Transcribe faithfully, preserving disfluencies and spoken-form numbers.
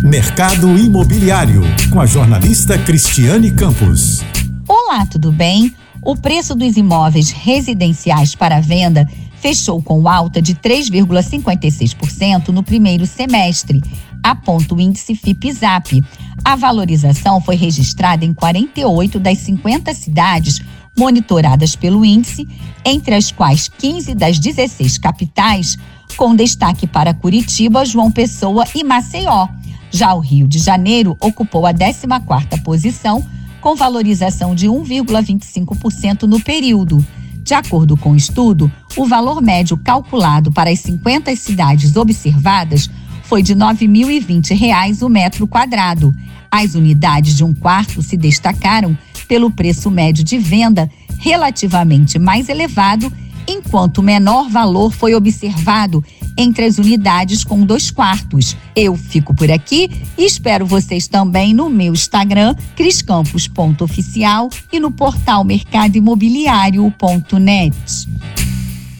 Mercado Imobiliário, com a jornalista Cristiane Campos. Olá, tudo bem? O preço dos imóveis residenciais para venda fechou com alta de três vírgula cinquenta e seis por cento no primeiro semestre, aponta o índice Fipzap. A valorização foi registrada em quarenta e oito das cinquenta cidades monitoradas pelo índice, entre as quais quinze das dezesseis capitais, com destaque para Curitiba, João Pessoa e Maceió. Já o Rio de Janeiro ocupou a décima quarta posição, com valorização de um vírgula vinte e cinco por cento no período. De acordo com o estudo, o valor médio calculado para as cinquenta cidades observadas foi de nove mil e vinte reais o metro quadrado. As unidades de um quarto se destacaram pelo preço médio de venda relativamente mais elevado, enquanto o menor valor foi observado entre as unidades com dois quartos. Eu fico por aqui e espero vocês também no meu Instagram, criscampos ponto oficial, e no portal mercado imobiliário ponto net.